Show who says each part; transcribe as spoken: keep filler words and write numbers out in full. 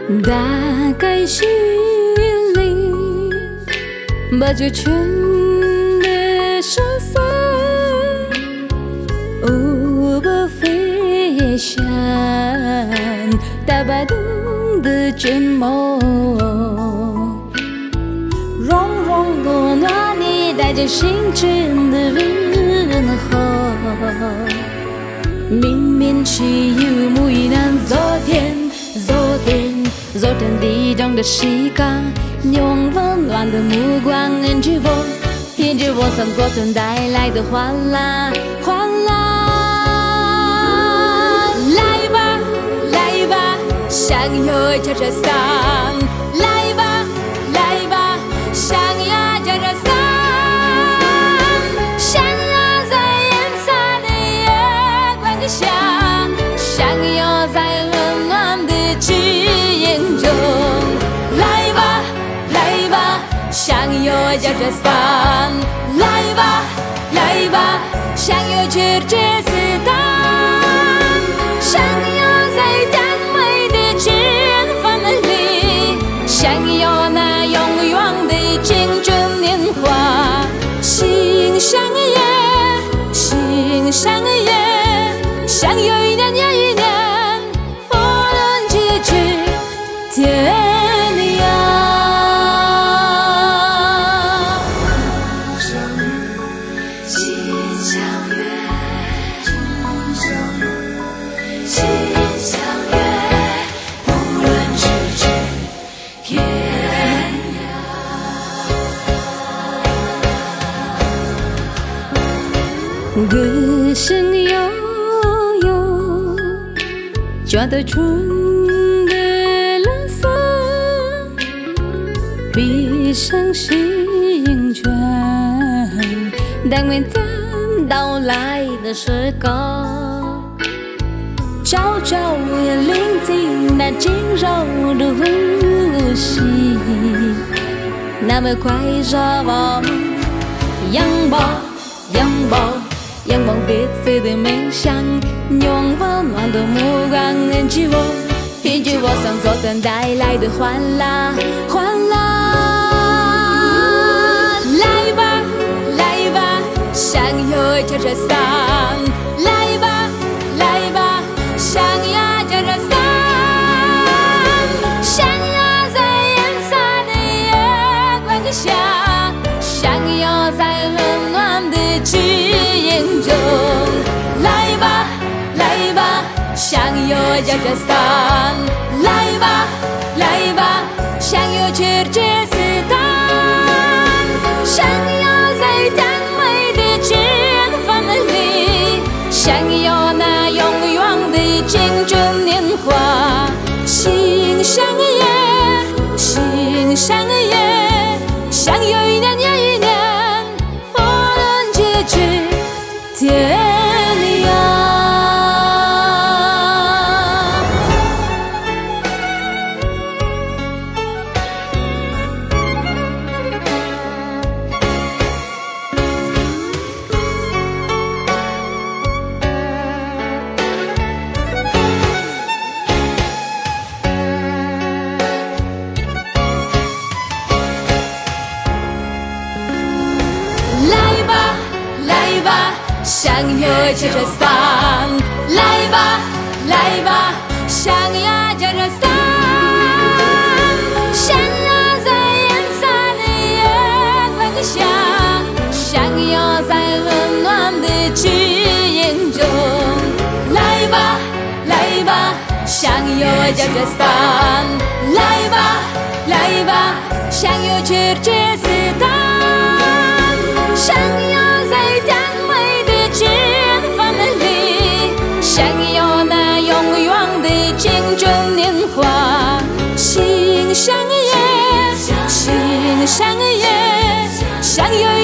Speaker 1: 大概心里把这全的声色无不飞翔，大把动的卷毛，融融多暖你带着星辰的润和，明明chỉ yêu mùi nan gió thiên gió thiên gió thiên đi trong đất sĩ ca nhung vẫn loạn的目光引起我引起我向昨天带来的欢乐欢乐，来吧来吧相约在这山，来吧来吧相约在这山，相约在炎夏的月光底下，相约在温暖的基因中，来吧来吧相约在这山，来吧来吧相约去这斯坦，相约在赞美的前方里，相约那永远的青春年华，心相约心相约，相约一年又一年，无论咫尺天涯。歌声悠悠，抓到春的蓝色，闭上心窗，当明天到来的时刻，悄悄地聆听那轻柔的呼吸，那么快乐我们拥抱拥抱阳光彼此的冥想，用温暖的目光引起我，引起我向昨天带来的欢乐，欢乐。来吧，来吧，相约在这山，来吧，来吧，相约在这山，相约在炎夏的月光底下，相约在温暖的基因中，来吧来吧相约在这山，来吧来吧相约去这斯坦，相约在赞美的前方里，相约那永远的青春年华，心相约心相约，相约一年又一年，无论咫尺天涯。来吧来吧相约在这山，来吧来吧相约在这山，相约在炎夏的月光底下，相约在温暖的基因中，来吧来吧相约在这山，来吧来吧相约去这斯坦，相约在赞美的前方里，相约那永远的青春年华，心相约心相约，相约